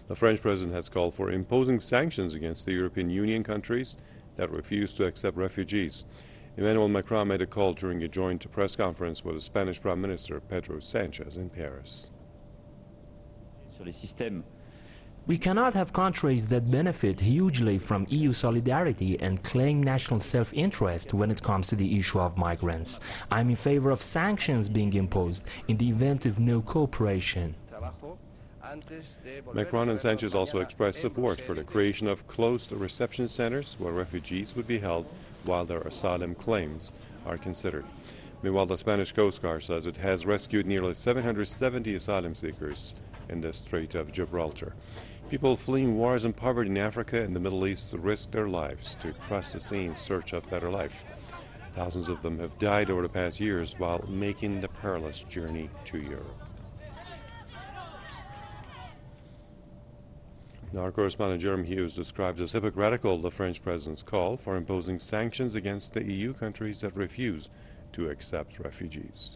The French president has called for imposing sanctions against the European Union countries that refuse to accept refugees. Emmanuel Macron made a call during a joint press conference with the Spanish Prime Minister Pedro Sanchez in Paris. We cannot have countries that benefit hugely from EU solidarity and claim national self-interest when it comes to the issue of migrants. I'm in favor of sanctions being imposed in the event of no cooperation. Macron and Sanchez also expressed support for the creation of closed reception centers where refugees would be held while their asylum claims are considered. Meanwhile, the Spanish Coast Guard says it has rescued nearly 770 asylum seekers in the Strait of Gibraltar. People fleeing wars and poverty in Africa and the Middle East risk their lives to cross the sea in search of better life. Thousands of them have died over the past years while making the perilous journey to Europe. Now, our correspondent Jeremy Hughes describes as hypocritical the French president's call for imposing sanctions against the EU countries that refuse to accept refugees.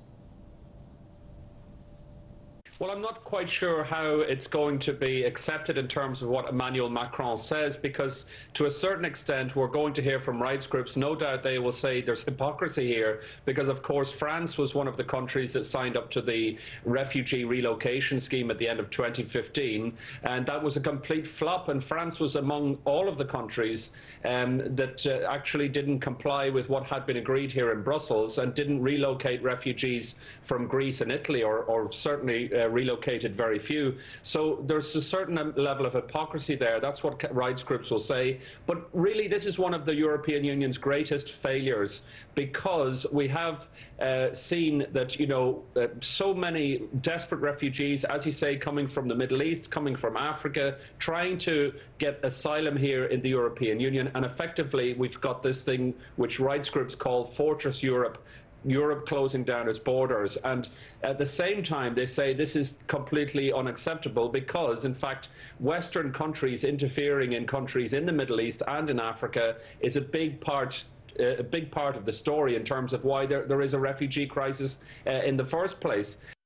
Well, I'm not quite sure how it's going to be accepted in terms of what Emmanuel Macron says, because to a certain extent we're going to hear from rights groups. No doubt they will say there's hypocrisy here, because of course France was one of the countries that signed up to the refugee relocation scheme at the end of 2015, and that was a complete flop, and France was among all of the countries that actually didn't comply with what had been agreed here in Brussels and didn't relocate refugees from Greece and Italy, or certainly relocated very few. So there's a certain level of hypocrisy there. That's what rights groups will say. But really, this is one of the European Union's greatest failures, because we have seen that, you know, so many desperate refugees, as you say, coming from the Middle East, coming from Africa, trying to get asylum here in the European Union. And effectively, we've got this thing which rights groups call Fortress Europe, Europe closing down its borders. And at the same time, they say this is completely unacceptable because, in fact, Western countries interfering in countries in the Middle East and in Africa is a big part of the story in terms of why there is a refugee crisis in the first place.